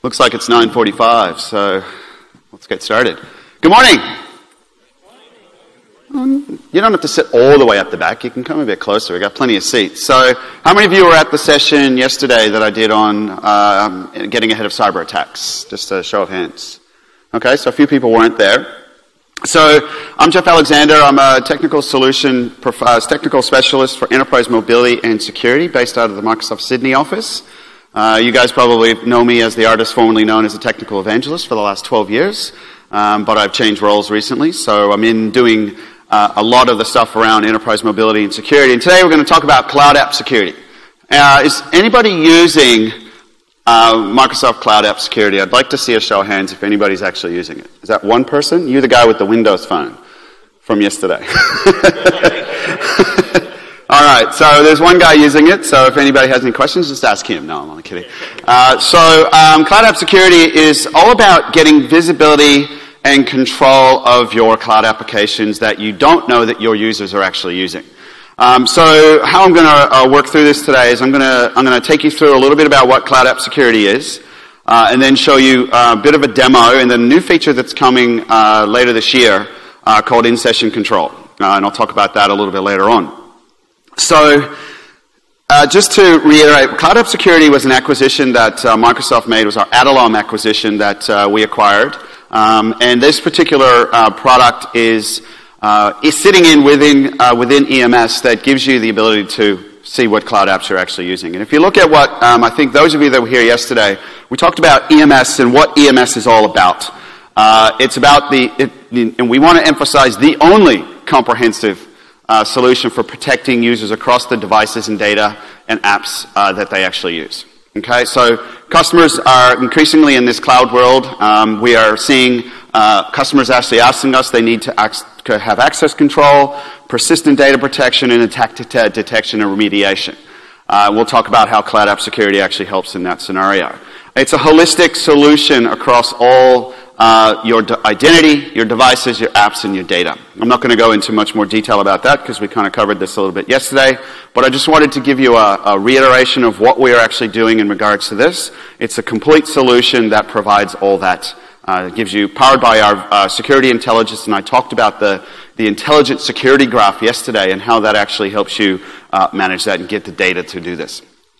Looks like it's 9:45, so let's get started. Good morning. You don't have to sit all the way at the back. You can come a bit closer. We've got plenty of seats. So how many of you were at the session yesterday that I did on getting ahead of cyber attacks? Just a show of hands. Okay, so a few people weren't there. So I'm Jeff Alexander. I'm a technical specialist for enterprise mobility and security based out of the Microsoft Sydney office. You guys probably know me as the artist formerly known as a technical evangelist for the last 12 years, but I've changed roles recently, so I'm in doing a lot of the stuff around enterprise mobility and security. And today we're going to talk about cloud app security. Is anybody using Microsoft Cloud App Security? I'd like to see a show of hands if anybody's actually using it. Is that one person? You the guy with the Windows phone from yesterday. All right, so there's one guy using it, so if anybody has any questions, just ask him. No, I'm only kidding. Cloud App Security is all about getting visibility and control of your cloud applications that you don't know that your users are actually using. So how I'm going to work through this today is I'm going to take you through a little bit about what Cloud App Security is, and then show you a bit of a demo and then a new feature that's coming later this year called In-Session Control, and I'll talk about that a little bit later on. So just to reiterate, Cloud App Security was an acquisition that Microsoft made. It was our Adallom acquisition that we acquired, and this particular product is sitting within EMS that gives you the ability to see what cloud apps you're actually using. And if you look at what, I think those of you that were here yesterday, we talked about EMS and what EMS is all about. It's about and we want to emphasize the only comprehensive solution for protecting users across the devices and data and apps that they actually use. Okay, so customers are increasingly in this cloud world. We are seeing customers actually asking us they need to have access control, persistent data protection, and attack detection and remediation. We'll talk about how Cloud App Security actually helps in that scenario. It's a holistic solution across all your identity, your devices, your apps, and your data. I'm not going to go into much more detail about that because we kind of covered this a little bit yesterday, but I just wanted to give you a reiteration of what we are actually doing in regards to this. It's a complete solution that provides all that. It gives you, powered by our security intelligence, and I talked about the intelligent security graph yesterday and how that actually helps you manage that and get the data to do this.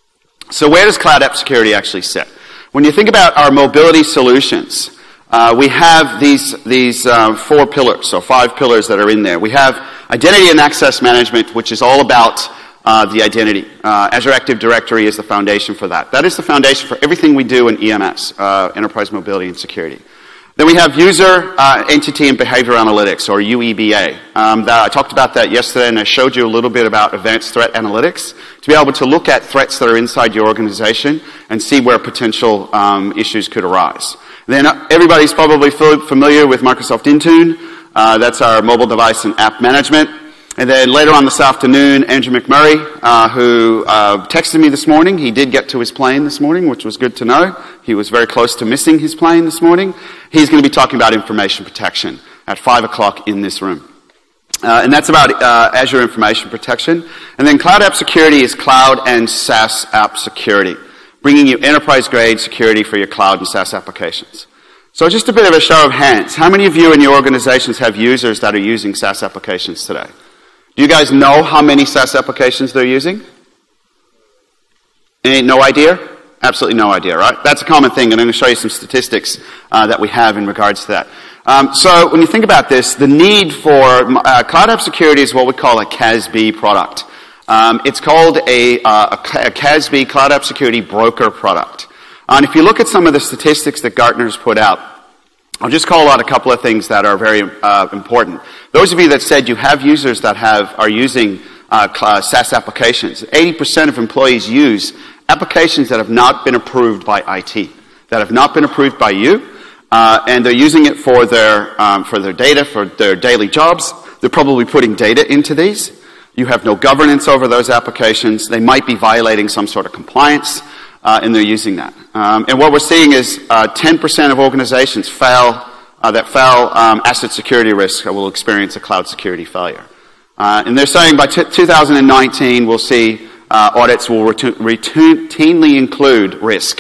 So where does Cloud App Security actually sit? When you think about our mobility solutions, we have these 4 pillars, so 5 pillars that are in there. We have identity and access management, which is all about the identity. Azure Active Directory is the foundation for that. That is the foundation for everything we do in EMS, Enterprise Mobility and Security. Then we have User, Entity, and Behavior Analytics, or UEBA. I talked about that yesterday, and I showed you a little bit about Advanced Threat Analytics, to be able to look at threats that are inside your organization and see where potential issues could arise. Then everybody's probably familiar with Microsoft Intune. That's our mobile device and app management. And then later on this afternoon, Andrew McMurray, who texted me this morning, he did get to his plane this morning, which was good to know. He was very close to missing his plane this morning. He's going to be talking about information protection at 5 o'clock in this room. And that's about Azure Information Protection. And then Cloud App Security is cloud and SaaS app security, bringing you enterprise-grade security for your cloud and SaaS applications. So just a bit of a show of hands. How many of you in your organizations have users that are using SaaS applications today? Do you guys know how many SaaS applications they're using? No idea? Absolutely no idea, right? That's a common thing, and I'm going to show you some statistics that we have in regards to that. So when you think about this, the need for Cloud App Security is what we call a CASB product. It's called a CASB, Cloud App Security Broker product. And if you look at some of the statistics that Gartner's put out, I'll just call out a couple of things that are very important. Those of you that said you have users that are using SaaS applications, 80% of employees use applications that have not been approved by IT, that have not been approved by you, and they're using it for their data, for their daily jobs. They're probably putting data into these. You have no governance over those applications. They might be violating some sort of compliance, and they're using that. And what we're seeing is 10% of organizations that fail asset security risk will experience a cloud security failure. And they're saying by 2019 we'll see audits will routinely include risk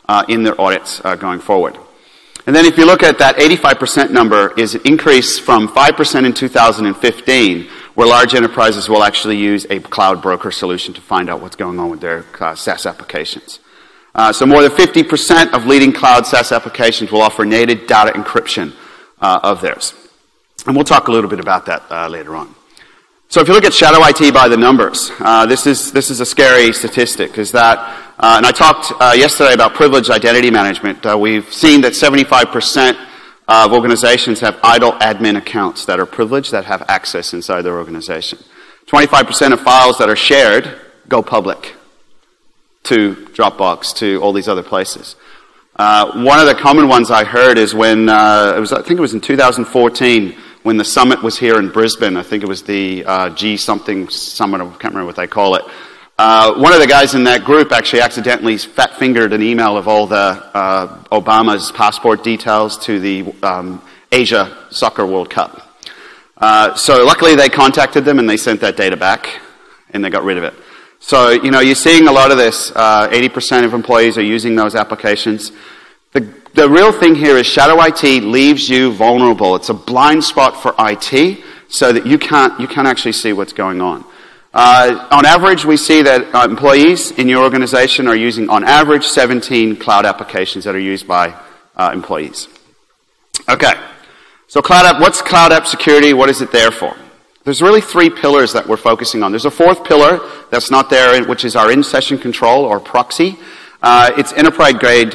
in their audits going forward. And then if you look at that 85% number is an increase from 5% in 2015, where large enterprises will actually use a cloud broker solution to find out what's going on with their SaaS applications. So more than 50% of leading cloud SaaS applications will offer native data encryption of theirs. And we'll talk a little bit about that later on. So if you look at shadow IT by the numbers, this is a scary statistic, is that, and I talked yesterday about privileged identity management. We've seen that 75% of organizations have idle admin accounts that are privileged, that have access inside their organization. 25% of files that are shared go public to Dropbox, to all these other places. One of the common ones I heard is when, I think it was in 2014, when the summit was here in Brisbane. I think it was the G-something summit, I can't remember what they call it. One of the guys in that group actually accidentally fat-fingered an email of all the Obama's passport details to the Asia Soccer World Cup. So luckily they contacted them and they sent that data back and they got rid of it. So, you're seeing a lot of this. 80% of employees are using those applications. The real thing here is shadow IT leaves you vulnerable. It's a blind spot for IT so that you can't actually see what's going on. On average, we see that employees in your organization are using, on average, 17 cloud applications that are used by employees. Okay, so what's Cloud App Security? What is it there for? There's really three pillars that we're focusing on. There's a fourth pillar that's not there, which is our in-session control or proxy. It's enterprise-grade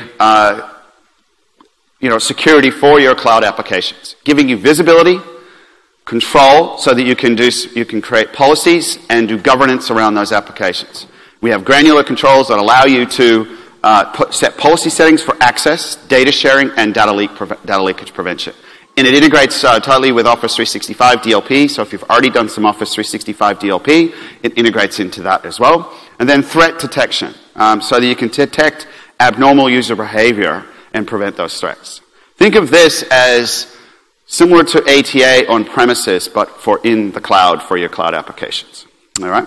security for your cloud applications, giving you visibility, control, so that you can create policies and do governance around those applications. We have granular controls that allow you to set policy settings for access, data sharing, and data leakage prevention. And it integrates totally with Office 365 DLP, so if you've already done some Office 365 DLP, it integrates into that as well. And then threat detection, so that you can detect abnormal user behavior and prevent those threats. Think of this as similar to ATA on premises, but for in the cloud for your cloud applications. All right?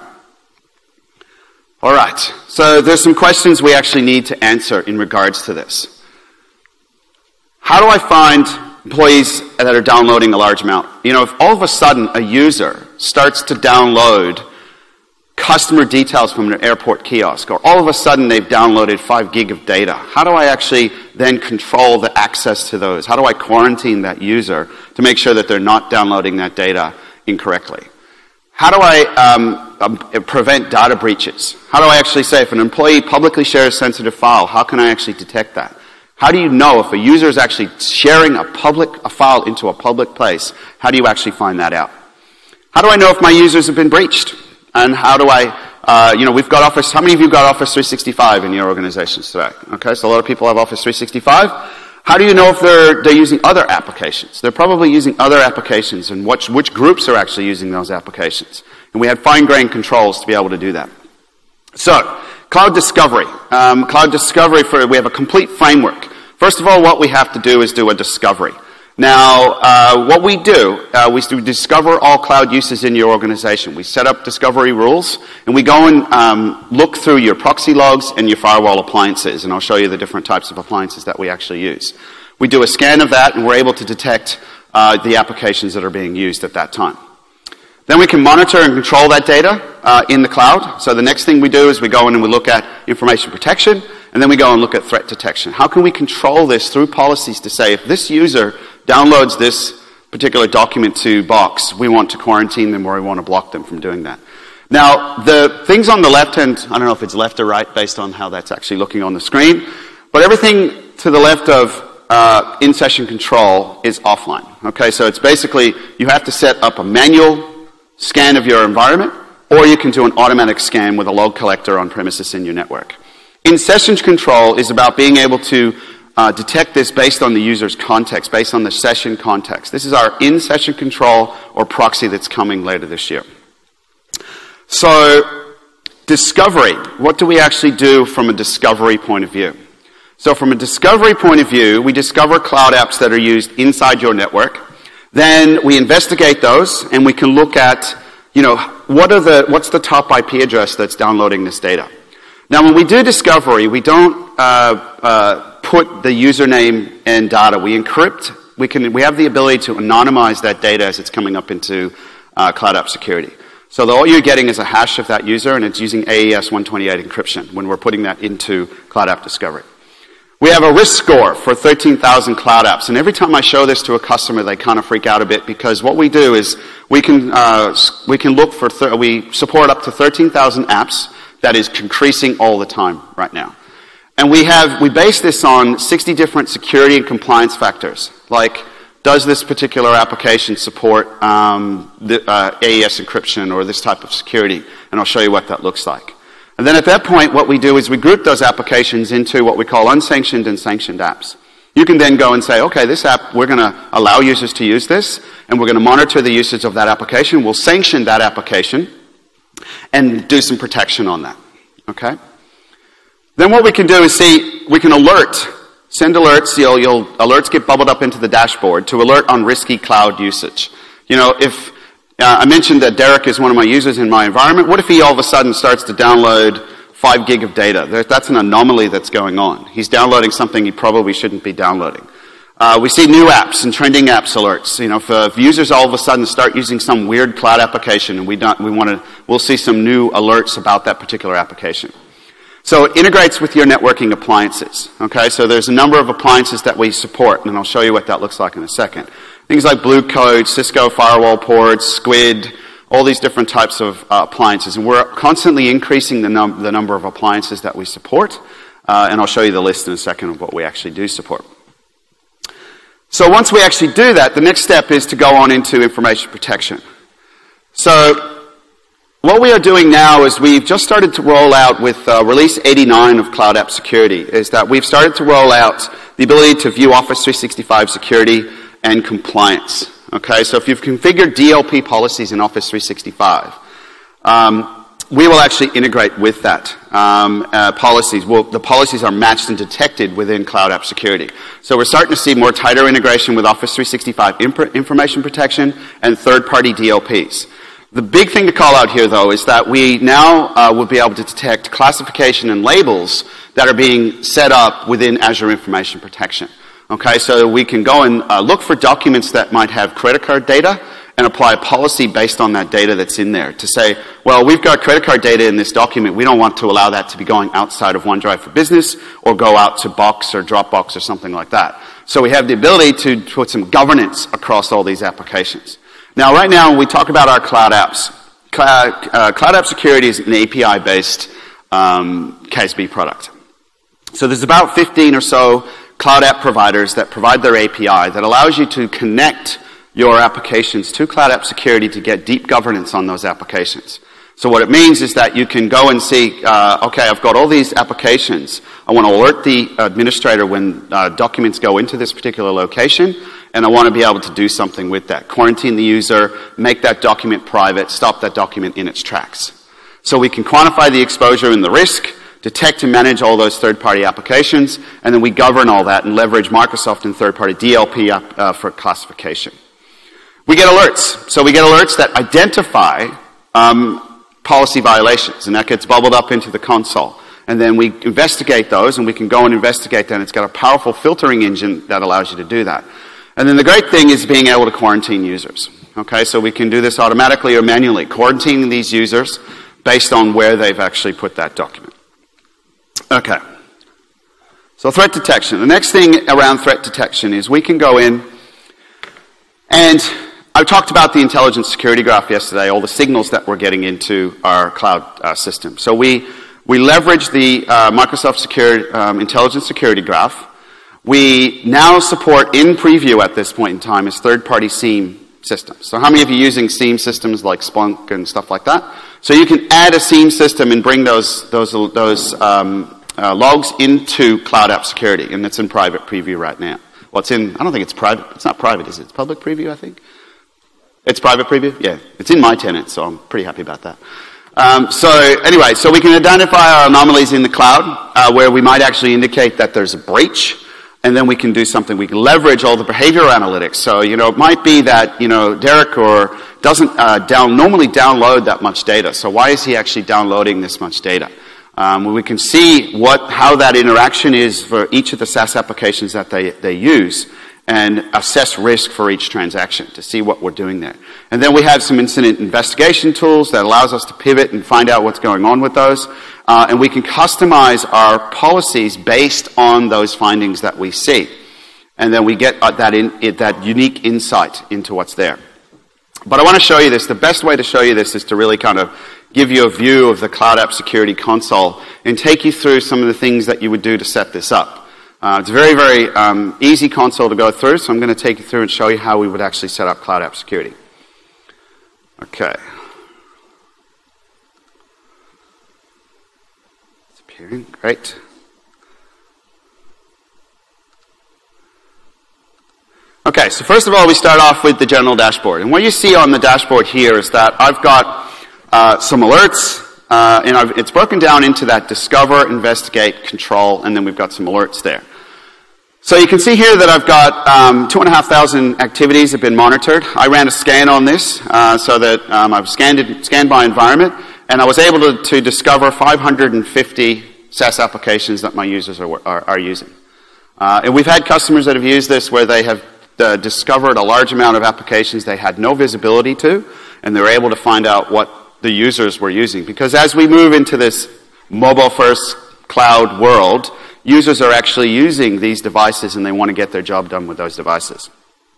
All right. So there's some questions we actually need to answer in regards to this. How do I find employees that are downloading a large amount? If all of a sudden a user starts to download customer details from an airport kiosk, or all of a sudden they've downloaded 5 gig of data, how do I actually then control the access to those? How do I quarantine that user to make sure that they're not downloading that data incorrectly? How do I prevent data breaches? How do I actually say if an employee publicly shares a sensitive file, how can I actually detect that? How do you know if a user is actually sharing a file into a public place? How do you actually find that out? How do I know if my users have been breached? And how do I, we've got Office, how many of you got Office 365 in your organizations today? Okay, so a lot of people have Office 365. How do you know if they're using other applications? They're probably using other applications, and which groups are actually using those applications. And we had fine-grained controls to be able to do that. So, Cloud Discovery. We have a complete framework. First of all, what we have to do is do a discovery. Now, what we do, we discover all cloud uses in your organization. We set up discovery rules, and we go and look through your proxy logs and your firewall appliances, and I'll show you the different types of appliances that we actually use. We do a scan of that, and we're able to detect the applications that are being used at that time. Then we can monitor and control that data in the cloud. So the next thing we do is we go in and we look at information protection, and then we go and look at threat detection. How can we control this through policies to say if this user downloads this particular document to Box, we want to quarantine them or we want to block them from doing that. Now, the things on the left hand, I don't know if it's left or right based on how that's actually looking on the screen, but everything to the left of in-session control is offline. Okay, so it's basically you have to set up a manual scan of your environment, or you can do an automatic scan with a log collector on premises in your network. In-session control is about being able to detect this based on the user's context, based on the session context. This is our in-session control or proxy that's coming later this year. So, discovery. What do we actually do from a discovery point of view? So from a discovery point of view, we discover cloud apps that are used inside your network. Then we investigate those, and we can look at, what's the top IP address that's downloading this data? Now, when we do discovery, we don't put the username and data. We encrypt. We have the ability to anonymize that data as it's coming up into Cloud App Security. So all you're getting is a hash of that user, and it's using AES 128 encryption when we're putting that into Cloud App Discovery. We have a risk score for 13,000 cloud apps, and every time I show this to a customer, they kind of freak out a bit, because what we do is we support up to 13,000 apps. That is increasing all the time right now. And we base this on 60 different security and compliance factors, like does this particular application support AES encryption or this type of security, and I'll show you what that looks like. And then at that point, what we do is we group those applications into what we call unsanctioned and sanctioned apps. You can then go and say, okay, this app, we're going to allow users to use this, and we're going to monitor the usage of that application. We'll sanction that application and do some protection on that. Okay? Then what we can do is we can send alerts. Alerts get bubbled up into the dashboard to alert on risky cloud usage. You know, if I mentioned that Derek is one of my users in my environment. What if he all of a sudden starts to download 5 gig of data? That's an anomaly that's going on. He's downloading something he probably shouldn't be downloading. We see new apps and trending apps alerts. You know, if users all of a sudden start using some weird cloud application, and we'll see some new alerts about that particular application. So it integrates with your networking appliances. Okay, so there's a number of appliances that we support, and I'll show you what that looks like in a second. Things like Blue Code, Cisco firewall ports, Squid, all these different types of appliances. And we're constantly increasing the number of appliances that we support. And I'll show you the list in a second of what we actually do support. So once we actually do that, the next step is to go on into information protection. So what we are doing now is we've just started to roll out with release 89 of Cloud App Security, is that we've started to roll out the ability to view Office 365 security and compliance. Okay, so if you've configured DLP policies in Office 365, we will actually integrate with that policies. Well, the policies are matched and detected within Cloud App Security. So we're starting to see more tighter integration with Office 365 information protection and third-party DLPs. The big thing to call out here, though, is that we now will be able to detect classification and labels that are being set up within Azure Information Protection. Okay, so we can go and look for documents that might have credit card data and apply a policy based on that data that's in there to say, well, we've got credit card data in this document. We don't want to allow that to be going outside of OneDrive for Business or go out to Box or Dropbox or something like that. So we have the ability to put some governance across all these applications. Now, right now, when we talk about our cloud apps, Cloud App Security is an API-based CASB product. So there's about 15 or so cloud app providers that provide their API that allows you to connect your applications to Cloud App Security to get deep governance on those applications. So what it means is that you can go and see, okay, I've got all these applications. I want to alert the administrator when documents go into this particular location, and I want to be able to do something with that. Quarantine the user, make that document private, stop that document in its tracks. So we can quantify the exposure and the risk, detect and manage all those third-party applications, and then we govern all that and leverage Microsoft and third-party DLP for classification. We get alerts. So we get alerts that identify policy violations, and that gets bubbled up into the console. And then we investigate those, and we can go and investigate that, and it's got a powerful filtering engine that allows you to do that. And then the great thing is being able to quarantine users. Okay, so we can do this automatically or manually, quarantining these users based on where they've actually put that document. Okay. So threat detection. The next thing around threat detection is we can go in, and I talked about the intelligence security graph yesterday, all the signals that we're getting into our cloud system. So we leverage the Microsoft Intelligence Security Graph. We now support in preview at this point in time is third-party SIEM systems. So how many of you are using SIEM systems like Splunk and stuff like that? So you can add a SIEM system and bring those logs into Cloud App Security, and it's in private preview right now. Well, I don't think it's private. It's not private, is it? It's public preview, I think. It's private preview? Yeah. It's in my tenant, so I'm pretty happy about that. So we can identify our anomalies in the cloud where we might actually indicate that there's a breach, and then we can do something. We can leverage all the behavioral analytics. So, it might be that, Derek doesn't normally download that much data. So why is he actually downloading this much data? We can see how that interaction is for each of the SaaS applications that they use, and assess risk for each transaction to see what we're doing there. And then we have some incident investigation tools that allows us to pivot and find out what's going on with those. And we can customize our policies based on those findings that we see. And then we get that unique insight into what's there. But I want to show you this. The best way to show you this is to really kind of give you a view of the Cloud App Security console and take you through some of the things that you would do to set this up. It's a very, very easy console to go through, so I'm going to take you through and show you how we would actually set up Cloud App Security. Okay. It's appearing. Great. Okay, so first of all, we start off with the general dashboard. And what you see on the dashboard here is that I've got some alerts, and it's broken down into that discover, investigate, control, and then we've got some alerts there. So you can see here that I've got 2,500 activities have been monitored. I ran a scan on this so that I've scanned my environment, and I was able to discover 550 SaaS applications that my users are using. And we've had customers that have used this where they have discovered a large amount of applications they had no visibility to, and they were able to find out what the users were using. Because as we move into this mobile-first cloud world, users are actually using these devices and they want to get their job done with those devices.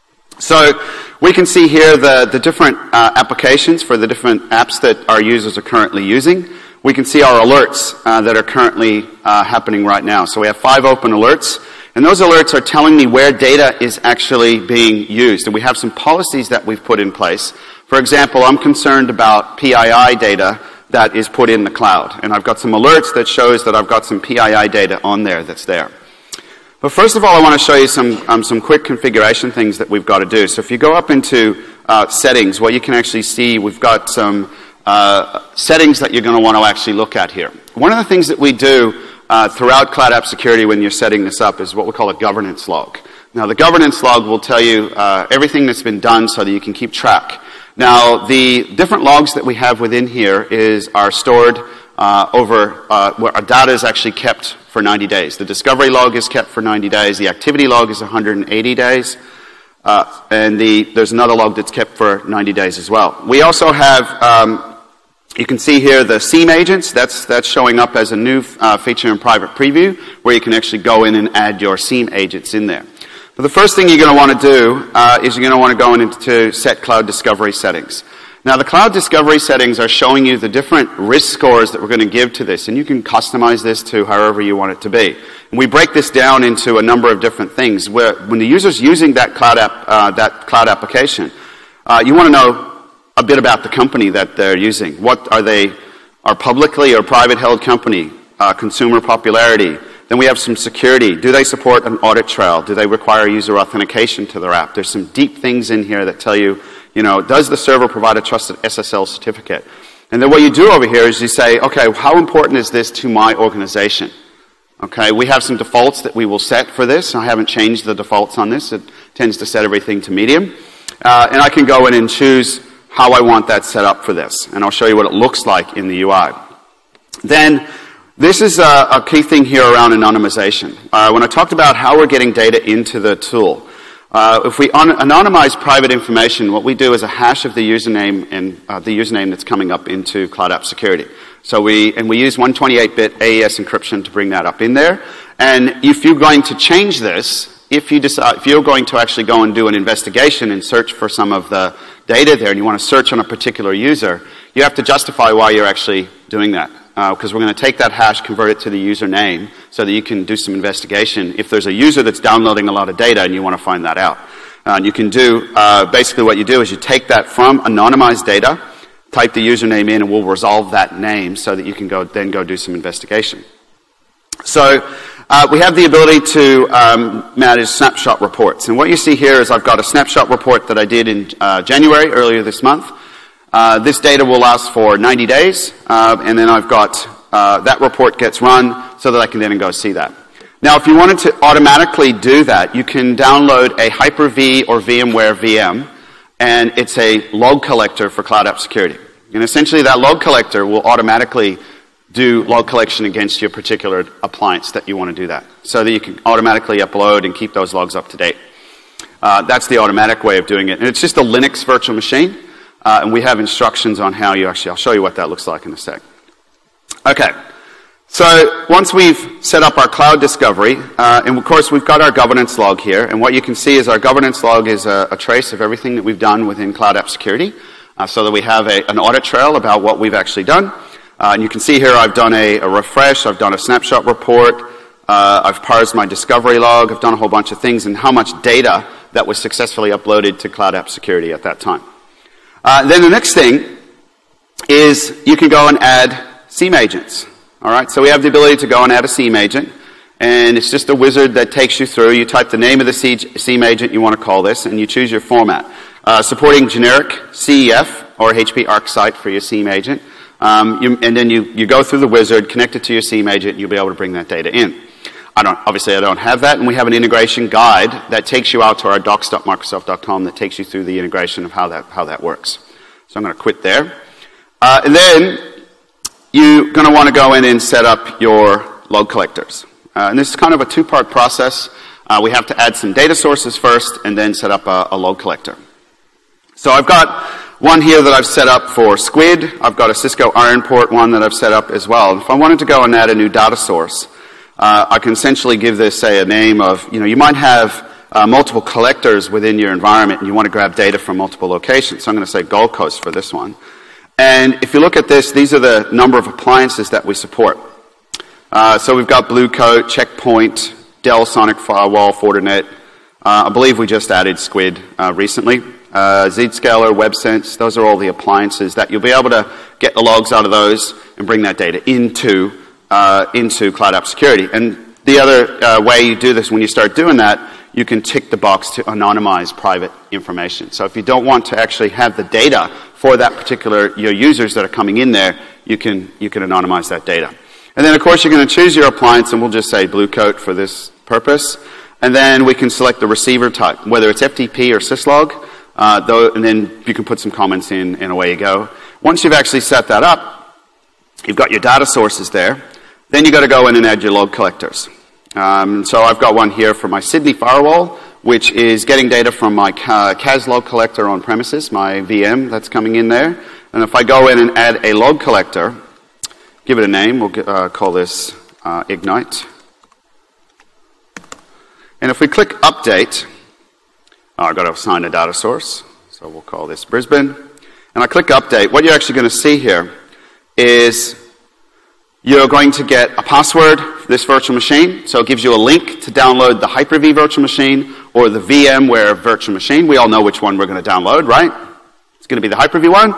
So we can see here the different applications for the different apps that our users are currently using. We can see our alerts that are currently happening right now. So we have 5 open alerts, and those alerts are telling me where data is actually being used. And we have some policies that we've put in place. For example, I'm concerned about PII data that is put in the cloud. And I've got some alerts that shows that I've got some PII data on there that's there. But first of all, I want to show you some quick configuration things that we've got to do. So if you go up into settings, what you can actually see, we've got some settings that you're going to want to actually look at here. One of the things that we do throughout Cloud App Security when you're setting this up is what we call a governance log. Now, the governance log will tell you everything that's been done so that you can keep track. Now, the different logs that we have within here are stored where our data is actually kept for 90 days. The discovery log is kept for 90 days. The activity log is 180 days. And there's another log that's kept for 90 days as well. We also have, you can see here the SIEM agents. That's showing up as a new feature in private preview where you can actually go in and add your SIEM agents in there. But the first thing you're going to want to do is you're going to want to go into set cloud discovery settings. Now, the cloud discovery settings are showing you the different risk scores that we're going to give to this, and you can customize this to however you want it to be. And we break this down into a number of different things. Where when the user's using that cloud application, you want to know a bit about the company that they're using. What are they? Are publicly or private held company? Consumer popularity. Then we have some security. Do they support an audit trail? Do they require user authentication to their app? There's some deep things in here that tell you, does the server provide a trusted SSL certificate? And then what you do over here is you say, okay, how important is this to my organization? Okay, we have some defaults that we will set for this. I haven't changed the defaults on this. It tends to set everything to medium. And I can go in and choose how I want that set up for this. And I'll show you what it looks like in the UI. Then, this is a key thing here around anonymization. When I talked about how we're getting data into the tool, if we anonymize private information, what we do is a hash of the username and the username that's coming up into Cloud App Security. So we use 128-bit AES encryption to bring that up in there. And if you're going to change this, if you're going to actually go and do an investigation and search for some of the data there, and you want to search on a particular user, you have to justify why you're actually doing that. Because we're going to take that hash, convert it to the username, so that you can do some investigation if there's a user that's downloading a lot of data and you want to find that out. And you can do, basically what you do is you take that from anonymized data, type the username in, and we'll resolve that name so that you can then go do some investigation. So we have the ability to manage snapshot reports. And what you see here is I've got a snapshot report that I did in January, earlier this month. This data will last for 90 days, and then I've got that report gets run so that I can then go see that. Now, if you wanted to automatically do that, you can download a Hyper-V or VMware VM, and it's a log collector for Cloud App Security. And essentially, that log collector will automatically do log collection against your particular appliance that you want to do that, so that you can automatically upload and keep those logs up to date. That's the automatic way of doing it. And it's just a Linux virtual machine, and we have instructions on how you actually, I'll show you what that looks like in a sec. Okay, so once we've set up our cloud discovery, and of course we've got our governance log here, and what you can see is our governance log is a trace of everything that we've done within Cloud App Security, so that we have an audit trail about what we've actually done. And you can see here I've done a refresh, I've done a snapshot report, I've parsed my discovery log, I've done a whole bunch of things, and how much data that was successfully uploaded to Cloud App Security at that time. Then the next thing is you can go and add SIEM agents. All right, so we have the ability to go and add a SIEM agent, and it's just a wizard that takes you through. You type the name of the SIEM agent you want to call this, and you choose your format. Supporting generic CEF or HP ArcSight for your SIEM agent. And then you go through the wizard, connect it to your SIEM agent, and you'll be able to bring that data in. Obviously I don't have that, and we have an integration guide that takes you out to our docs.microsoft.com that takes you through the integration of how that works. So I'm going to quit there. And then you're going to want to go in and set up your log collectors. And this is kind of a two-part process. We have to add some data sources first and then set up a log collector. So I've got one here that I've set up for Squid. I've got a Cisco Ironport one that I've set up as well. If I wanted to go and add a new data source, I can essentially give this, say, a name of, you might have multiple collectors within your environment and you want to grab data from multiple locations. So I'm going to say Gold Coast for this one. And if you look at this, these are the number of appliances that we support. So we've got Blue Coat, Checkpoint, Dell Sonic Firewall, Fortinet. I believe we just added Squid recently. Zscaler, WebSense, those are all the appliances that you'll be able to get the logs out of those and bring that data into Cloud App Security. And the other way you do this, when you start doing that, you can tick the box to anonymize private information. So if you don't want to actually have the data for that particular, your users that are coming in there, you can anonymize that data. And then of course you're going to choose your appliance, and we'll just say Blue Coat for this purpose. And then we can select the receiver type, whether it's FTP or syslog. And then you can put some comments in, and away you go. Once you've actually set that up, you've got your data sources there. Then you've got to go in and add your log collectors. So I've got one here for my Sydney firewall, which is getting data from my CAS log collector on premises, my VM that's coming in there. And if I go in and add a log collector, give it a name, we'll call this Ignite. And if we click Update, I've got to assign a data source, so we'll call this Brisbane. And I click Update. What you're actually going to see here is you're going to get a password for this virtual machine. So it gives you a link to download the Hyper-V virtual machine or the VMware virtual machine. We all know which one we're going to download, right? It's going to be the Hyper-V one.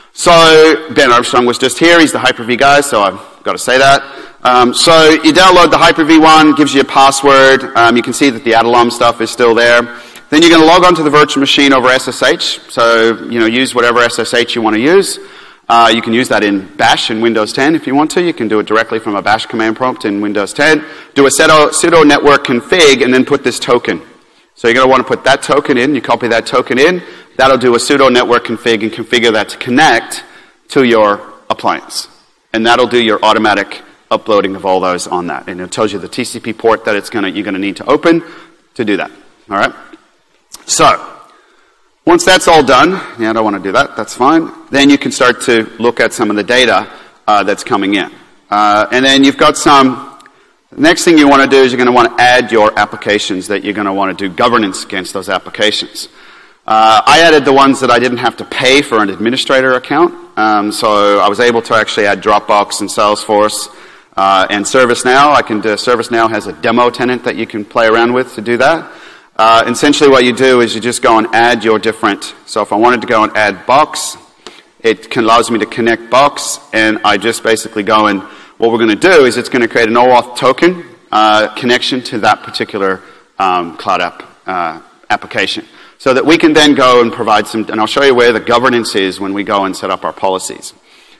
So Ben Armstrong was just here. He's the Hyper-V guy, so I've got to say that. So you download the Hyper-V one, gives you a password. You can see that the Adelum stuff is still there. Then you're going to log onto the virtual machine over SSH. So, use whatever SSH you want to use. You can use that in Bash in Windows 10 if you want to. You can do it directly from a Bash command prompt in Windows 10. Do a sudo network config and then put this token. So you're going to want to put that token in. You copy that token in. That'll do a sudo network config and configure that to connect to your appliance. And that'll do your automatic uploading of all those on that. And it tells you the TCP port that you're going to need to open to do that. All right? So, once that's all done, I don't want to do that, that's fine, then you can start to look at some of the data that's coming in. And then you've got the next thing you want to do is you're going to want to add your applications that you're going to want to do governance against those applications. I added the ones that I didn't have to pay for an administrator account, so I was able to actually add Dropbox and Salesforce and ServiceNow. ServiceNow has a demo tenant that you can play around with to do that. Essentially what you do is you just go and add your different, so if I wanted to go and add Box, it allows me to connect Box, and I just basically go and, what we're going to do is it's going to create an OAuth token connection to that particular Cloud App application. So that we can then go and provide and I'll show you where the governance is when we go and set up our policies.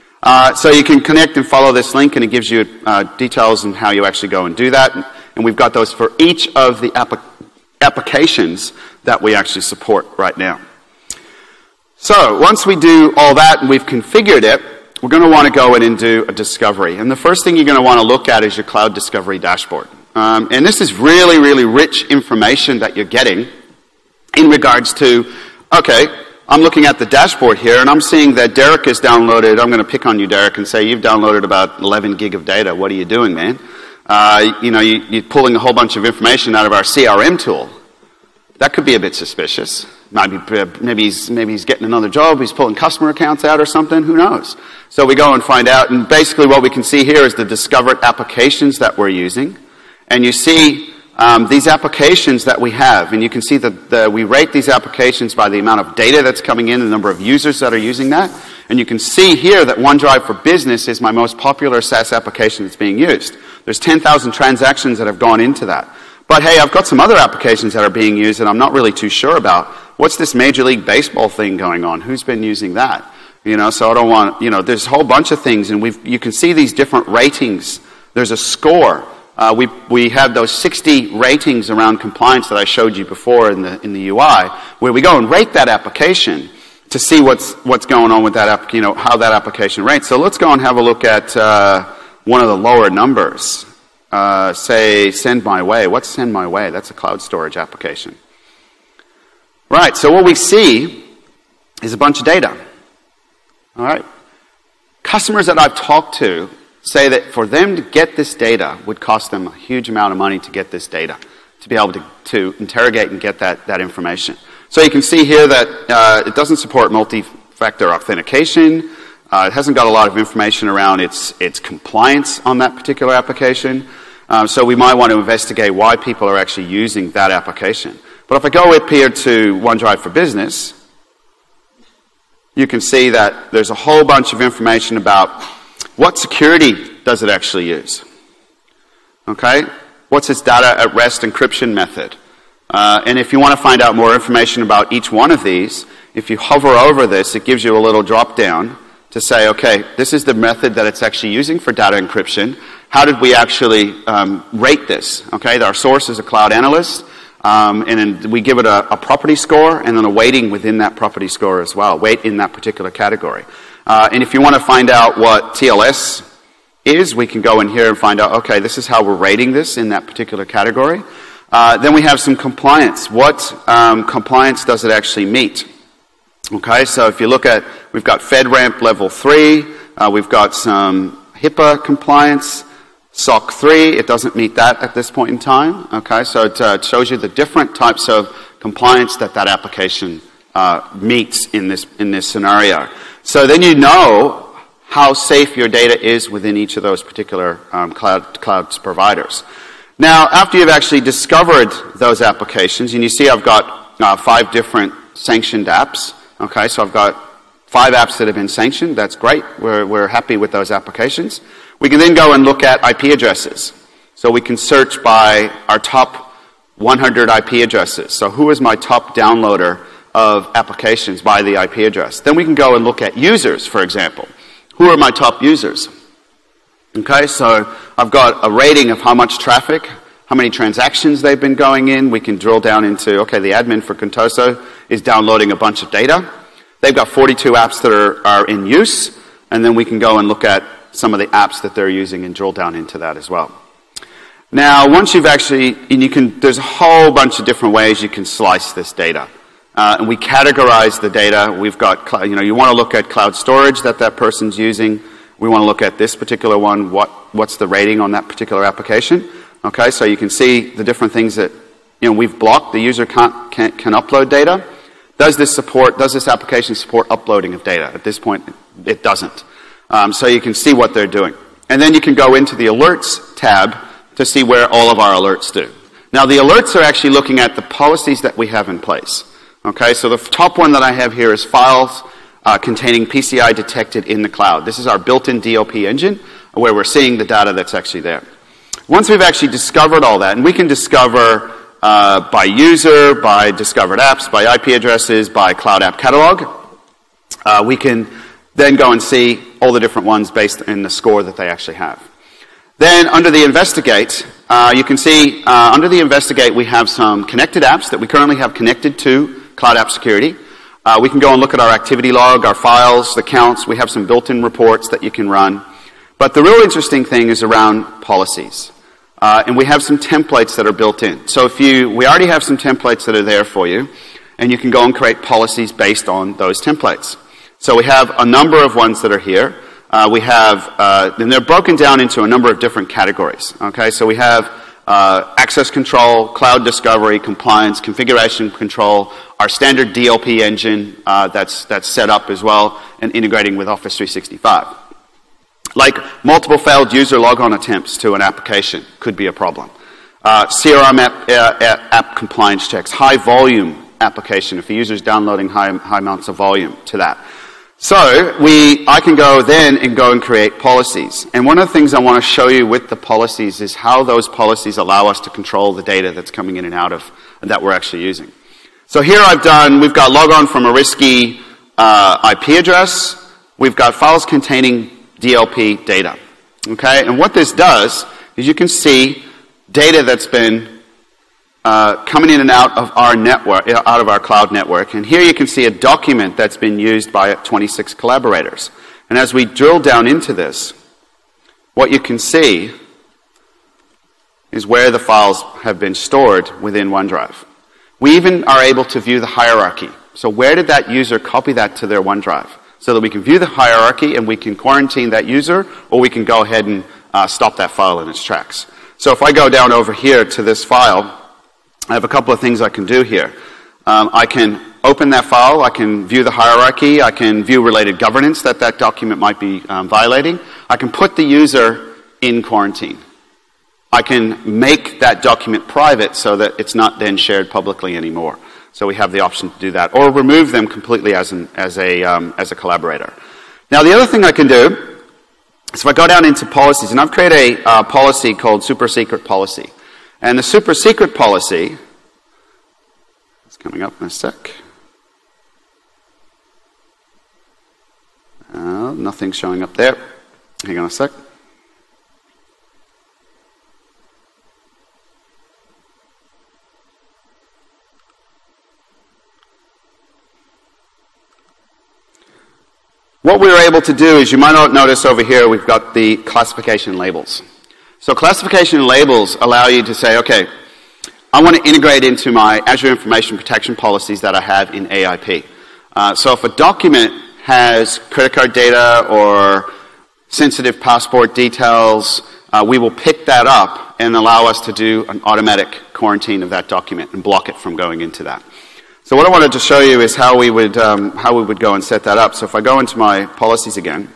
So you can connect and follow this link, and it gives you details on how you actually go and do that. And we've got those for each of the applications that we actually support right now. So once we do all that and we've configured it, we're going to want to go in and do a discovery. And the first thing you're going to want to look at is your Cloud Discovery dashboard. And this is really, really rich information that you're getting in regards to, okay, I'm looking at the dashboard here, and I'm seeing that Derek has downloaded, I'm going to pick on you, Derek, and say, you've downloaded about 11 gig of data. What are you doing, man? You're pulling a whole bunch of information out of our CRM tool. That could be a bit suspicious. Maybe he's getting another job, he's pulling customer accounts out or something, who knows? So we go and find out, and basically what we can see here is the discovered applications that we're using. And you see these applications that we have, and you can see that we rate these applications by the amount of data that's coming in, the number of users that are using that. And you can see here that OneDrive for Business is my most popular SaaS application that's being used. There's 10,000 transactions that have gone into that. But hey, I've got some other applications that are being used that I'm not really too sure about. What's this Major League Baseball thing going on? Who's been using that? So I don't want, there's a whole bunch of things, and you can see these different ratings. There's a score. We have those 60 ratings around compliance that I showed you before in the UI, where we go and rate that application to see what's going on with that app, how that application rates. So let's go and have a look at one of the lower numbers. Say Send My Way. What's Send My Way? That's a cloud storage application. Right, so what we see is a bunch of data. All right. Customers that I've talked to say that for them to get this data would cost them a huge amount of money to get this data, to be able to interrogate and get that information. So you can see here that it doesn't support multi-factor authentication. It hasn't got a lot of information around its compliance on that particular application. So we might want to investigate why people are actually using that application. But if I go up here to OneDrive for Business, you can see that there's a whole bunch of information about what security does it actually use. Okay? What's its data at rest encryption method? And if you want to find out more information about each one of these, if you hover over this, it gives you a little drop down to say, okay, this is the method that it's actually using for data encryption. How did we actually rate this? Okay, our source is a cloud analyst, and then we give it a property score and then a weighting within that property score as well, weight in that particular category. And if you want to find out what TLS is, we can go in here and find out, okay, this is how we're rating this in that particular category. Then we have some compliance. What compliance does it actually meet? Okay, so if you look at, we've got FedRAMP level 3, we've got some HIPAA compliance, SOC 3, it doesn't meet that at this point in time. Okay, so it shows you the different types of compliance that application meets in this scenario. So then you know how safe your data is within each of those particular cloud providers. Now, after you've actually discovered those applications, and you see I've got 5 different sanctioned apps. Okay, so I've got 5 apps that have been sanctioned. That's great. We're happy with those applications. We can then go and look at IP addresses. So we can search by our top 100 IP addresses. So who is my top downloader of applications by the IP address? Then we can go and look at users, for example. Who are my top users? Okay, so I've got a rating of how much traffic, how many transactions they've been going in. We can drill down into, okay, the admin for Contoso is downloading a bunch of data. They've got 42 apps that are in use, and then we can go and look at some of the apps that they're using and drill down into that as well. Now, once you've actually, there's a whole bunch of different ways you can slice this data. And we categorize the data. We've got, you want to look at cloud storage that person's using. We want to look at this particular one, what's the rating on that particular application. Okay, so you can see the different things that, we've blocked. The user can upload data. Does this application support uploading of data? At this point, it doesn't. So you can see what they're doing. And then you can go into the alerts tab to see where all of our alerts do. Now, the alerts are actually looking at the policies that we have in place. Okay, so the top one that I have here is files containing PCI detected in the cloud. This is our built-in DLP engine where we're seeing the data that's actually there. Once we've actually discovered all that, and we can discover by user, by discovered apps, by IP addresses, by cloud app catalog, we can then go and see all the different ones based in the score that they actually have. Then under the Investigate, you can see under the Investigate we have some connected apps that we currently have connected to Cloud App Security. We can go and look at our activity log, our files, the counts. We have some built-in reports that you can run. But the real interesting thing is around policies. And we have some templates that are built in. So we already have some templates that are there for you, and you can go and create policies based on those templates. So we have a number of ones that are here. And they're broken down into a number of different categories. Okay, so we have access control, cloud discovery, compliance, configuration control, our standard DLP engine that's set up as well, and integrating with Office 365. Like multiple failed user logon attempts to an application could be a problem. CRM app compliance checks, high volume application if a user is downloading high amounts of volume to that. So I can go then and go and create policies. And one of the things I want to show you with the policies is how those policies allow us to control the data that's coming in and out of that we're actually using. So here we've got logon from a risky IP address. We've got files containing DLP data. Okay, and what this does is you can see data that's been coming in and out of our network, out of our cloud network. And here you can see a document that's been used by 26 collaborators. And as we drill down into this, what you can see is where the files have been stored within OneDrive. We even are able to view the hierarchy. So where did that user copy that to their OneDrive? So that we can view the hierarchy and we can quarantine that user, or we can go ahead and stop that file in its tracks. So if I go down over here to this file, I have a couple of things I can do here. I can open that file, I can view the hierarchy, I can view related governance that document might be violating. I can put the user in quarantine. I can make that document private so that it's not then shared publicly anymore. So we have the option to do that, or remove them completely as a collaborator. Now the other thing I can do is if I go down into policies, and I've created a policy called super secret policy. And the super secret policy, it's coming up in a sec. Nothing's showing up there. Hang on a sec. What we were able to do is, you might not notice over here, we've got the classification labels. So classification labels allow you to say, okay, I want to integrate into my Azure Information Protection policies that I have in AIP. So if a document has credit card data or sensitive passport details, we will pick that up and allow us to do an automatic quarantine of that document and block it from going into that. So what I wanted to show you is how we would go and set that up. So if I go into my policies again,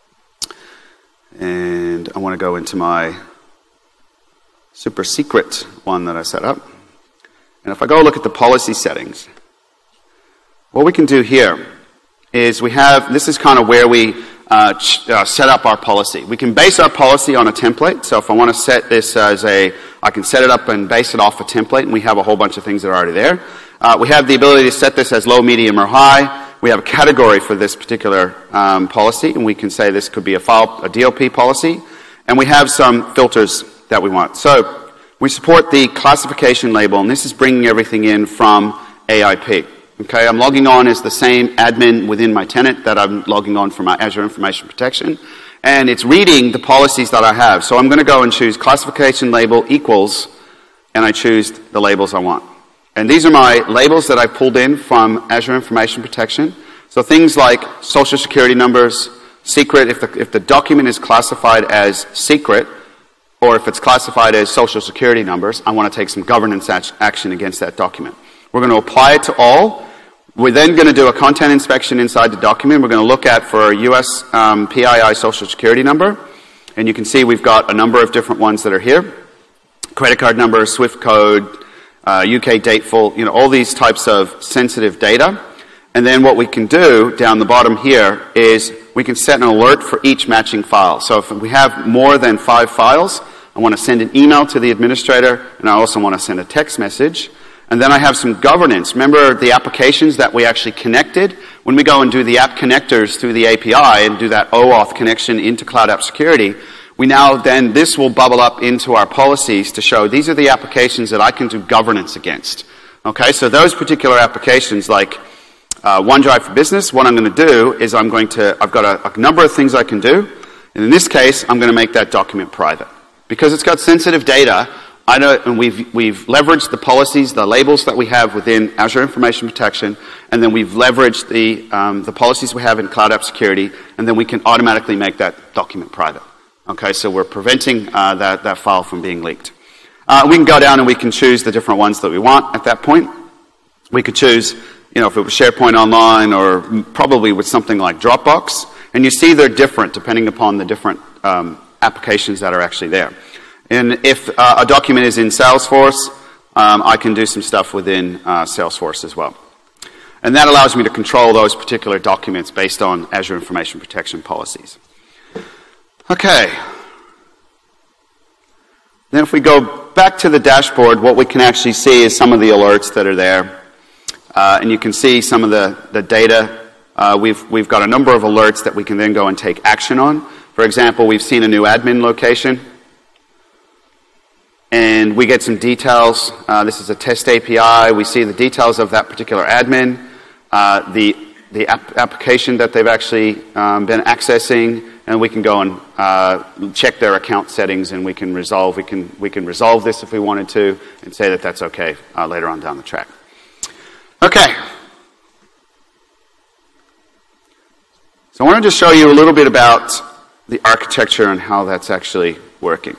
and I want to go into my super secret one that I set up. And if I go look at the policy settings, what we can do here is this is kind of where we set up our policy. We can base our policy on a template. So if I want to set this I can set it up and base it off a template, and we have a whole bunch of things that are already there. We have the ability to set this as low, medium, or high. We have a category for this particular policy, and we can say this could be a DLP policy. And we have some filters that we want. So we support the classification label, and this is bringing everything in from AIP. Okay, I'm logging on as the same admin within my tenant that I'm logging on for my Azure Information Protection, and it's reading the policies that I have. So I'm going to go and choose classification label equals, and I choose the labels I want. And these are my labels that I pulled in from Azure Information Protection. So things like social security numbers, secret, if the document is classified as secret, or if it's classified as social security numbers, I want to take some governance action against that document. We're going to apply it to all. We're then going to do a content inspection inside the document. We're going to look at for a US PII social security number. And you can see we've got a number of different ones that are here. Credit card number, SWIFT code, UK dateful, all these types of sensitive data. And then what we can do down the bottom here is we can set an alert for each matching file. So if we have more than 5 files, I want to send an email to the administrator, and I also want to send a text message. And then I have some governance. Remember the applications that we actually connected? When we go and do the app connectors through the API and do that OAuth connection into Cloud App Security, this will bubble up into our policies to show these are the applications that I can do governance against. Okay, so those particular applications like OneDrive for Business, what I'm going to do is I've got a number of things I can do. And in this case, I'm going to make that document private. Because it's got sensitive data, and we've leveraged the policies, the labels that we have within Azure Information Protection, and then we've leveraged the policies we have in Cloud App Security, and then we can automatically make that document private. Okay, so we're preventing that file from being leaked. We can go down and we can choose the different ones that we want at that point. We could choose, if it was SharePoint Online or probably with something like Dropbox, and you see they're different depending upon the different applications that are actually there. And if a document is in Salesforce, I can do some stuff within Salesforce as well. And that allows me to control those particular documents based on Azure Information Protection policies. Okay. Then if we go back to the dashboard, what we can actually see is some of the alerts that are there. And you can see some of the data. We've got a number of alerts that we can then go and take action on. For example, we've seen a new admin location. And we get some details. This is a test API. We see the details of that particular admin, the application that they've actually been accessing, and we can go and check their account settings, and we can resolve this if we wanted to, and say that that's okay later on down the track. Okay. So I wanted to show you a little bit about the architecture and how that's actually working.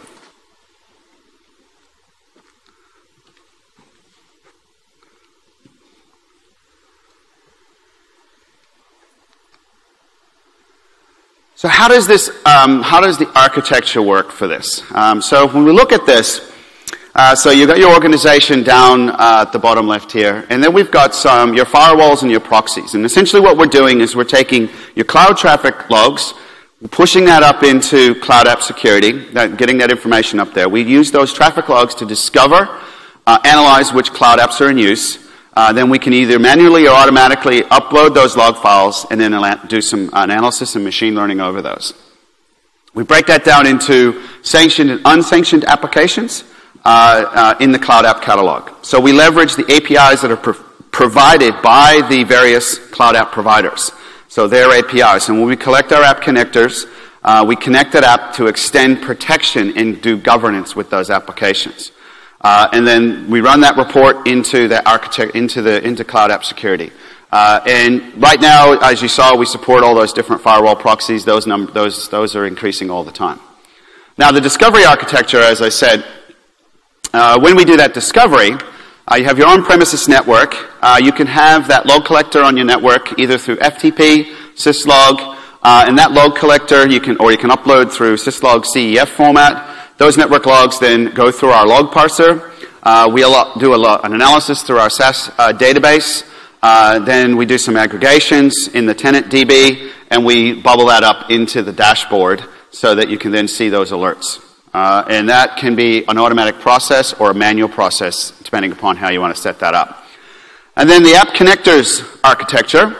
So how does the architecture work for this? So when we look at this, so you've got your organization down at the bottom left here, and then we've got your firewalls and your proxies. And essentially what we're doing is we're taking your cloud traffic logs, pushing that up into Cloud App Security, getting that information up there. We use those traffic logs to discover, analyze which cloud apps are in use. Then we can either manually or automatically upload those log files and then do some analysis and machine learning over those. We break that down into sanctioned and unsanctioned applications in the Cloud App Catalog. So we leverage the APIs that are provided by the various Cloud App providers. So their APIs. And when we collect our app connectors, we connect that app to extend protection and do governance with those applications. And then we run that report into the into Cloud App Security. And right now, as you saw, we support all those different firewall proxies. Those are increasing all the time. Now, the discovery architecture, as I said, when we do that discovery, you have your on-premises network. You can have that log collector on your network either through FTP, syslog, and that log collector you can upload through syslog CEF format. Those network logs then go through our log parser. We do an analysis through our SAS database. Then we do some aggregations in the tenant DB, and we bubble that up into the dashboard so that you can then see those alerts. And that can be an automatic process or a manual process, depending upon how you want to set that up. And then the App Connectors architecture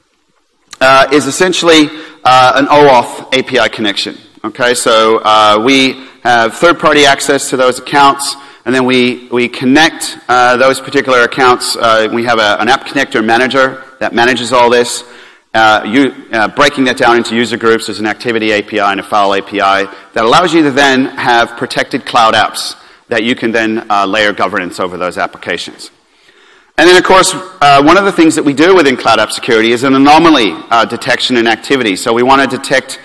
is essentially an OAuth API connection. Okay, so we have third-party access to those accounts, and then we connect those particular accounts. We have an app connector manager that manages all this. Breaking that down into user groups, there's an activity API and a file API that allows you to then have protected cloud apps that you can then layer governance over those applications. And then, of course, one of the things that we do within Cloud App Security is an anomaly detection and activity. So we want to detect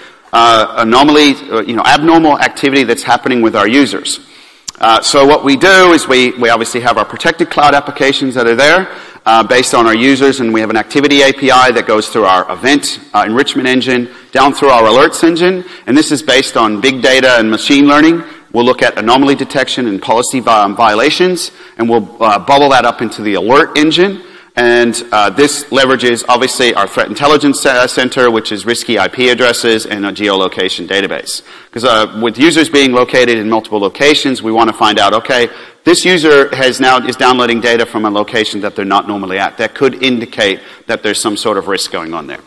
abnormal activity that's happening with our users. So what we do is we obviously have our protected cloud applications that are there based on our users, and we have an activity API that goes through our event enrichment engine, down through our alerts engine, and this is based on big data and machine learning. We'll look at anomaly detection and policy violations, and we'll bubble that up into the alert engine. And this leverages, obviously, our Threat Intelligence Center, which is risky IP addresses, and a geolocation database. Because with users being located in multiple locations, we want to find out, okay, this user is downloading data from a location that they're not normally at. That could indicate that there's some sort of risk going on there.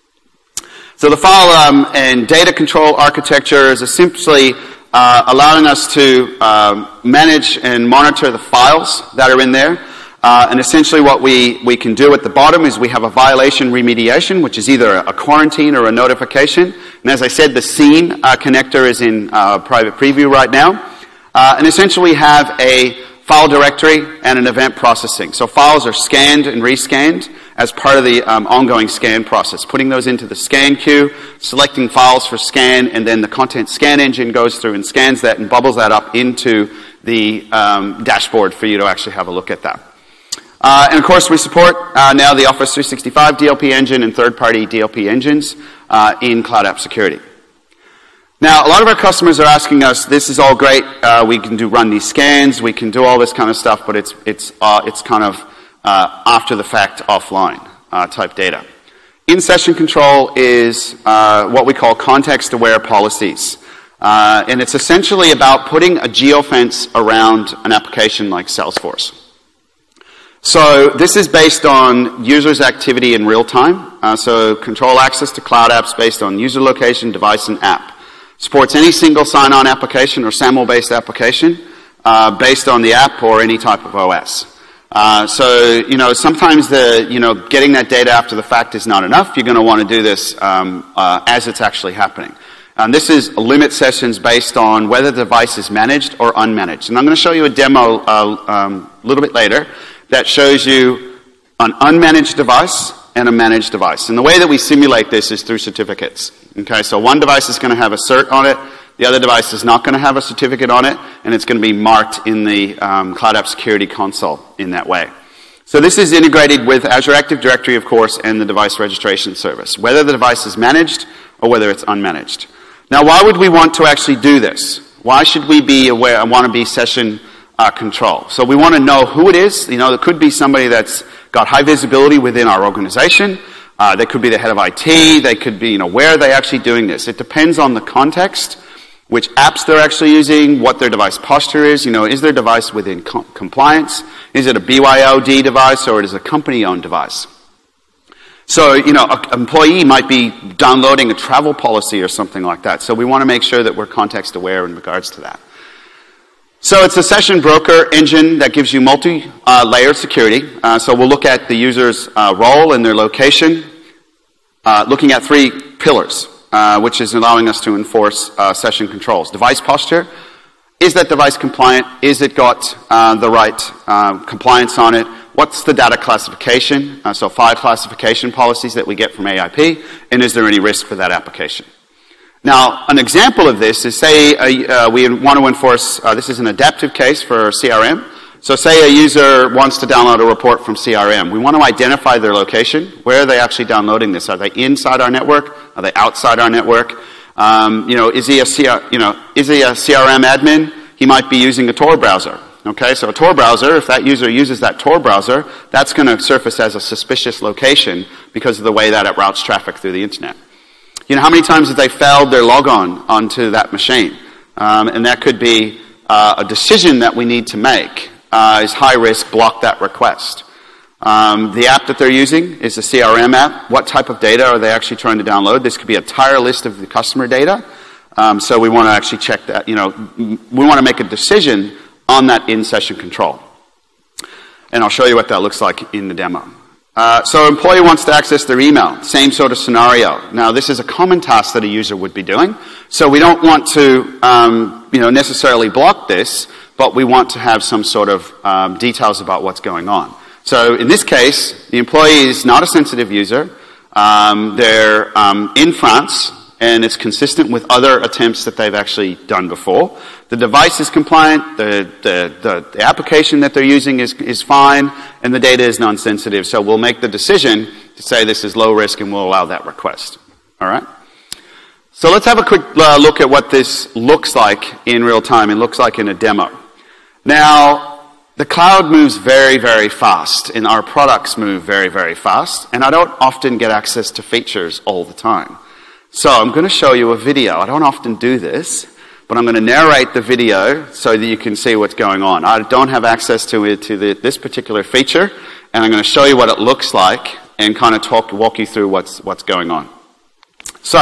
So the file and data control architecture is essentially allowing us to manage and monitor the files that are in there. And essentially what we can do at the bottom is we have a violation remediation, which is either a quarantine or a notification. And as I said, the scene connector is in private preview right now. And essentially we have a file directory and an event processing. So files are scanned and rescanned as part of the ongoing scan process, putting those into the scan queue, selecting files for scan, and then the content scan engine goes through and scans that and bubbles that up into the dashboard for you to actually have a look at that. And of course, we support now the Office 365 DLP engine and third-party DLP engines in Cloud App Security. Now, a lot of our customers are asking us, this is all great, we can run these scans, we can do all this kind of stuff, but it's kind of after the fact, offline type data. In-session control is what we call context-aware policies. And it's essentially about putting a geofence around an application like Salesforce. So this is based on users' activity in real time. So control access to cloud apps based on user location, device, and app. Supports any single sign-on application or SAML-based application based on the app or any type of OS. So, sometimes getting that data after the fact is not enough. You're going to want to do this as it's actually happening. This is limit sessions based on whether the device is managed or unmanaged. And I'm going to show you a demo a little bit later that shows you an unmanaged device and a managed device. And the way that we simulate this is through certificates. Okay, so one device is going to have a cert on it, the other device is not going to have a certificate on it, and it's going to be marked in the Cloud App Security console in that way. So this is integrated with Azure Active Directory, of course, and the device registration service, whether the device is managed or whether it's unmanaged. Now, why would we want to actually do this? Why should we be aware and want to be session control? So we want to know who it is. It could be somebody that's got high visibility within our organization. They could be the head of IT. They could be, where are they actually doing this? It depends on the context, which apps they're actually using, what their device posture is. Is their device within compliance? Is it a BYOD device or is it a company-owned device? So, an employee might be downloading a travel policy or something like that. So we want to make sure that we're context aware in regards to that. So it's a session broker engine that gives you multi-layer security. So we'll look at the user's role and their location, looking at 3 pillars, which is allowing us to enforce session controls. Device posture. Is that device compliant? Is it got the right compliance on it? What's the data classification? So 5 classification policies that we get from AIP. And is there any risk for that application? Now, an example of this is, say, we want to enforce, this is an adaptive case for CRM. So say a user wants to download a report from CRM. We want to identify their location. Where are they actually downloading this? Are they inside our network? Are they outside our network? Is he a CRM admin? He might be using a Tor browser. Okay, so a Tor browser, if that user uses that Tor browser, that's going to surface as a suspicious location because of the way that it routes traffic through the internet. How many times have they failed their logon onto that machine? And that could be a decision that we need to make. Is high risk, block that request. The app that they're using is a CRM app. What type of data are they actually trying to download? This could be a entire list of the customer data. So we want to actually check that. We want to make a decision on that in-session control. And I'll show you what that looks like in the demo. So employee wants to access their email. Same sort of scenario. Now, this is a common task that a user would be doing. So we don't want to, necessarily block this, but we want to have some sort of details about what's going on. So in this case, the employee is not a sensitive user. They're in France, and it's consistent with other attempts that they've actually done before. The device is compliant, the application that they're using is fine, and the data is non-sensitive. So we'll make the decision to say this is low risk, and we'll allow that request. All right? So let's have a quick look at what this looks like in real time. It looks like in a demo. Now, the cloud moves very, very fast, and our products move very, very fast, and I don't often get access to features all the time. So I'm going to show you a video. I don't often do this, but I'm going to narrate the video so that you can see what's going on. I don't have access to this particular feature, and I'm going to show you what it looks like and kind of walk you through what's going on. So,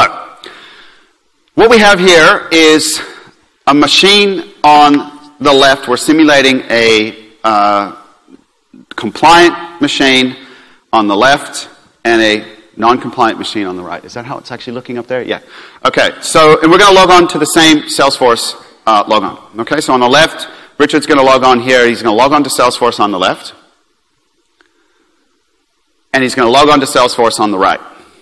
what we have here is a machine on the left. We're simulating a compliant machine on the left and a non-compliant machine on the right. Is that how it's actually looking up there? Yeah. Okay, so, and we're going to log on to the same Salesforce logon. Okay, so on the left, Richard's going to log on here. He's going to log on to Salesforce on the left. And he's going to log on to Salesforce on the right.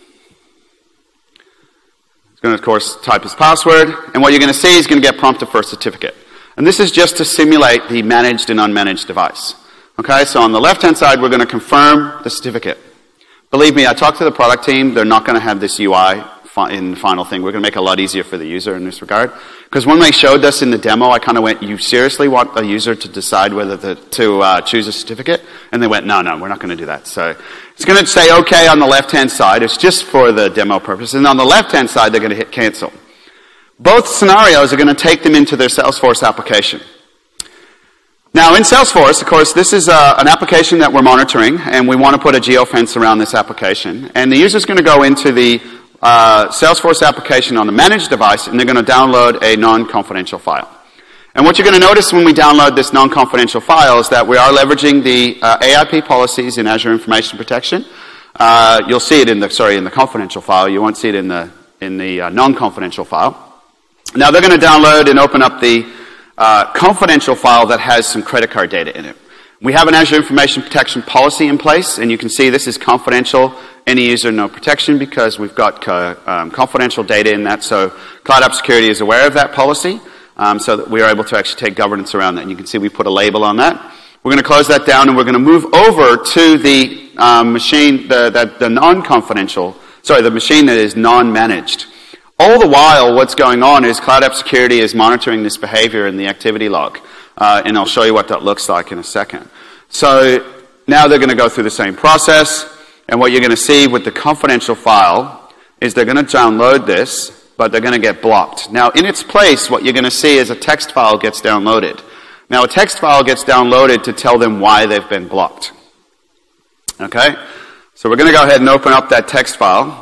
He's going to, of course, type his password. And what you're going to see is going to get prompted for a certificate. And this is just to simulate the managed and unmanaged device. Okay, so on the left-hand side, we're going to confirm the certificate. Believe me, I talked to the product team. They're not going to have this UI in the final thing. We're going to make it a lot easier for the user in this regard. Because when they showed us in the demo, I kind of went, you seriously want a user to decide whether to choose a certificate? And they went, no, we're not going to do that. So it's going to say OK on the left-hand side. It's just for the demo purpose. And on the left-hand side, they're going to hit cancel. Both scenarios are going to take them into their Salesforce application. Now, in Salesforce, of course, this is an application that we're monitoring, and we want to put a geofence around this application. And the user's going to go into the Salesforce application on the managed device, and they're going to download a non-confidential file. And what you're going to notice when we download this non-confidential file is that we are leveraging the AIP policies in Azure Information Protection. You'll see it in the confidential file. You won't see it in the non-confidential file. Now, they're going to download and open up the confidential file that has some credit card data in it. We have an Azure Information Protection policy in place, and you can see this is confidential. Any user, no protection, because we've got confidential data in that. So Cloud App Security is aware of that policy, so that we are able to actually take governance around that. And you can see we put a label on that. We're going to close that down, and we're going to move over to the machine, the non-confidential, the machine that is non-managed. All the while, what's going on is Cloud App Security is monitoring this behavior in the activity log. And I'll show you what that looks like in a second. So now they're going to go through the same process. And what you're going to see with the confidential file is they're going to download this, but they're going to get blocked. Now, in its place, what you're going to see is a text file gets downloaded. Now, a text file gets downloaded to tell them why they've been blocked. Okay? So we're going to go ahead and open up that text file.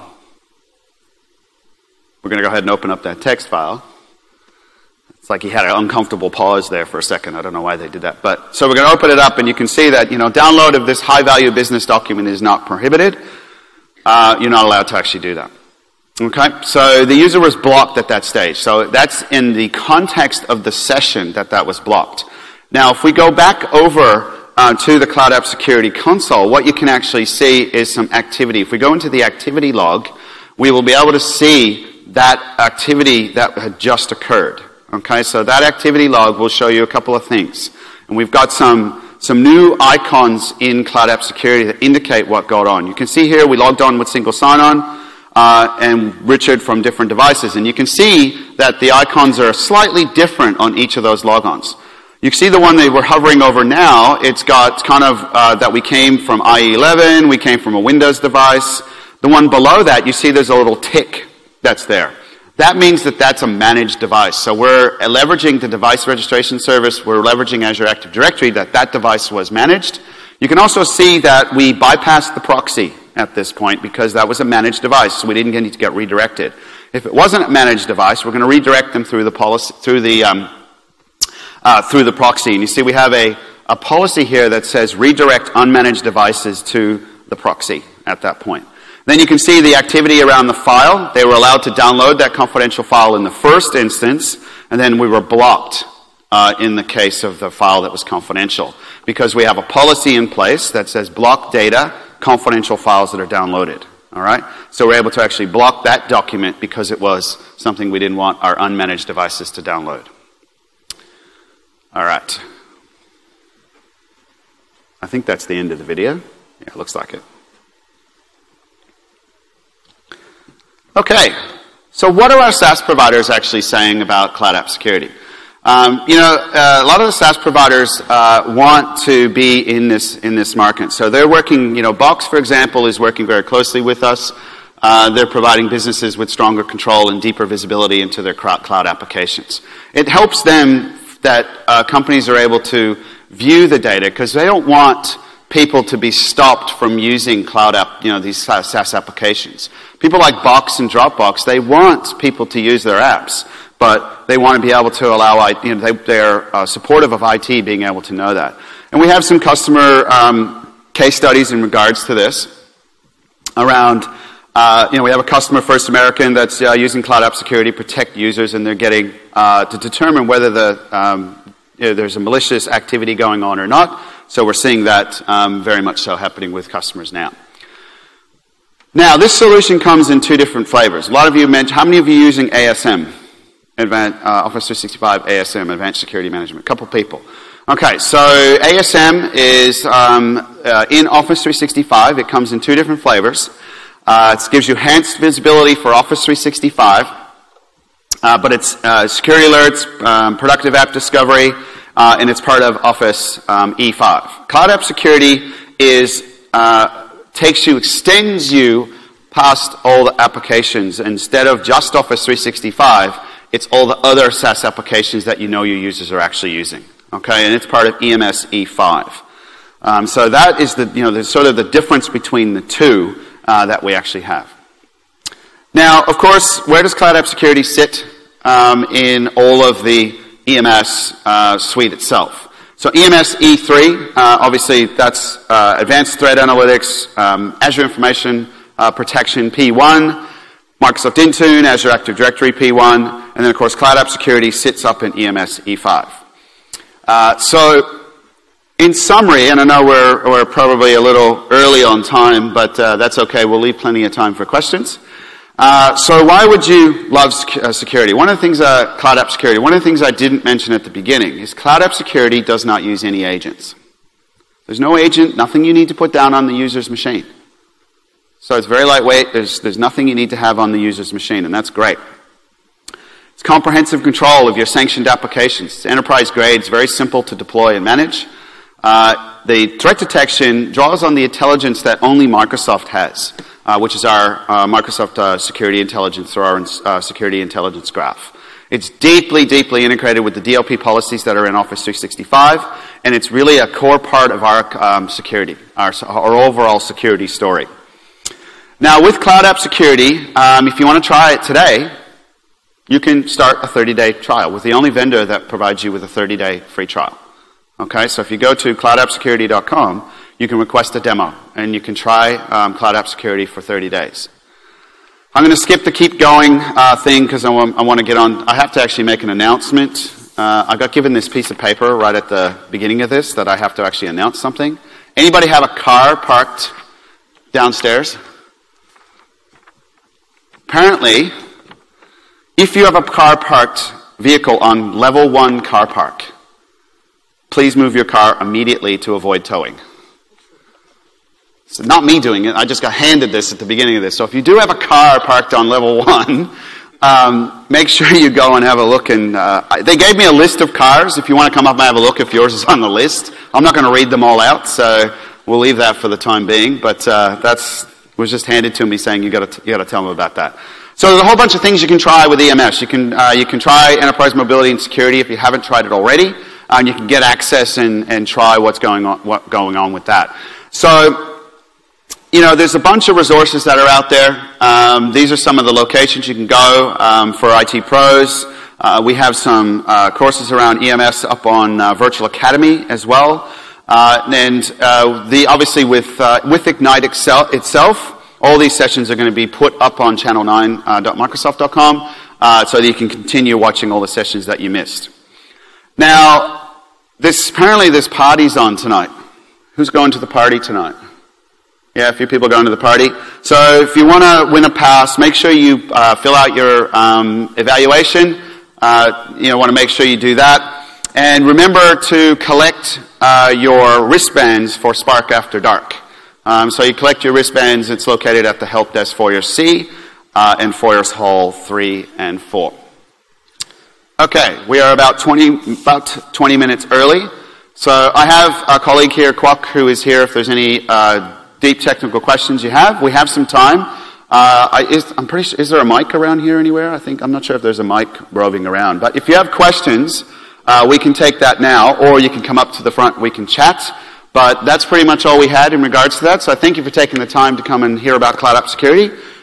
We're going to go ahead and open up that text file. It's like he had an uncomfortable pause there for a second. I don't know why they did that. So we're going to open it up, and you can see that, download of this high-value business document is not prohibited. You're not allowed to actually do that. Okay? So the user was blocked at that stage. So that's in the context of the session that was blocked. Now, if we go back over to the Cloud App Security console, what you can actually see is some activity. If we go into the activity log, we will be able to see that activity that had just occurred. Okay, so that activity log will show you a couple of things. And we've got some new icons in Cloud App Security that indicate what got on. You can see here we logged on with single sign-on and Richard from different devices. And you can see that the icons are slightly different on each of those logons. You can see the one that we're hovering over now, it's got kind of that we came from IE11, we came from a Windows device. The one below that, you see there's a little tick that's there. That means that that's a managed device. So we're leveraging the device registration service. We're leveraging Azure Active Directory that device was managed. You can also see that we bypassed the proxy at this point because that was a managed device, so we didn't need to get redirected. If it wasn't a managed device, we're going to redirect them through the policy, through the proxy. And you see we have a policy here that says redirect unmanaged devices to the proxy at that point. Then you can see the activity around the file. They were allowed to download that confidential file in the first instance, and then we were blocked in the case of the file that was confidential, because we have a policy in place that says block data, confidential files that are downloaded. All right? So we're able to actually block that document because it was something we didn't want our unmanaged devices to download. All right. I think that's the end of the video. Yeah, it looks like it. Okay, so what are our SaaS providers actually saying about Cloud App Security? A lot of the SaaS providers want to be in this market. So they're working, Box, for example, is working very closely with us. They're providing businesses with stronger control and deeper visibility into their cloud applications. It helps them that companies are able to view the data because they don't want people to be stopped from using cloud app, these SaaS applications. People like Box and Dropbox, they want people to use their apps, but they want to be able to allow, they're supportive of IT being able to know that. And we have some customer case studies in regards to this around, we have a customer, First American, that's using Cloud App Security to protect users, and they're getting to determine whether there's a malicious activity going on or not. So we're seeing that very much so happening with customers now. Now, this solution comes in two different flavors. A lot of you mentioned, how many of you are using ASM, Office 365 ASM, Advanced Security Management? A couple people. Okay, so ASM is in Office 365. It comes in two different flavors. It gives you enhanced visibility for Office 365, but it's security alerts, productive app discovery, and it's part of Office E5. Cloud App Security extends you past all the applications. Instead of just Office 365, it's all the other SaaS applications that you know your users are actually using. Okay, and it's part of EMS E5. So that is the sort of the difference between the two that we actually have. Now, of course, where does Cloud App Security sit in all of the EMS suite itself? So EMS E3, obviously that's Advanced Threat Analytics, Azure Information Protection P1, Microsoft Intune, Azure Active Directory P1, and then of course Cloud App Security sits up in EMS E5. So in summary, and I know we're probably a little early on time, but that's okay, we'll leave plenty of time for questions. So why would you love security? One of the things, Cloud App Security, one of the things I didn't mention at the beginning is Cloud App Security does not use any agents. There's no agent, nothing you need to put down on the user's machine. So it's very lightweight, there's nothing you need to have on the user's machine, and that's great. It's comprehensive control of your sanctioned applications. It's enterprise grade, it's very simple to deploy and manage. The threat detection draws on the intelligence that only Microsoft has, which is our Microsoft Security Intelligence, or our Security Intelligence Graph. It's deeply, deeply integrated with the DLP policies that are in Office 365, and it's really a core part of our security, our overall security story. Now, with Cloud App Security, if you want to try it today, you can start a 30-day trial with the only vendor that provides you with a 30-day free trial. Okay, so if you go to cloudappsecurity.com, you can request a demo, and you can try Cloud App Security for 30 days. I'm going to skip the keep going thing because I want to get on. I have to actually make an announcement. I got given this piece of paper right at the beginning of this that I have to actually announce something. Anybody have a car parked downstairs? Apparently, if you have a car parked vehicle on level 1 car park, please move your car immediately to avoid towing. It's not me doing it. I just got handed this at the beginning of this. So if you do have a car parked on level 1, make sure you go and have a look. And they gave me a list of cars. If you want to come up and have a look, if yours is on the list. I'm not going to read them all out, so we'll leave that for the time being. But that was just handed to me saying you got to tell them about that. So there's a whole bunch of things you can try with EMS. You can try Enterprise Mobility and Security if you haven't tried it already. And you can get access and try what's going on with that. So, there's a bunch of resources that are out there. These are some of the locations you can go for IT pros. We have some courses around EMS up on Virtual Academy as well. Obviously with Ignite itself, all these sessions are going to be put up on channel9.microsoft.com so that you can continue watching all the sessions that you missed. Now, apparently this party's on tonight. Who's going to the party tonight? Yeah, a few people going to the party. So if you want to win a pass, make sure you fill out your evaluation. Want to make sure you do that. And remember to collect your wristbands for Spark After Dark. So you collect your wristbands. It's located at the Help Desk Foyer C and Foyers Hall 3 and 4. Okay, we are about 20 minutes early. So I have a colleague here, Kwok, who is here if there's any deep technical questions you have. We have some time. I'm pretty sure, is there a mic around here anywhere? I'm not sure if there's a mic roving around. But if you have questions, we can take that now, or you can come up to the front, we can chat. But that's pretty much all we had in regards to that. So I thank you for taking the time to come and hear about Cloud App Security.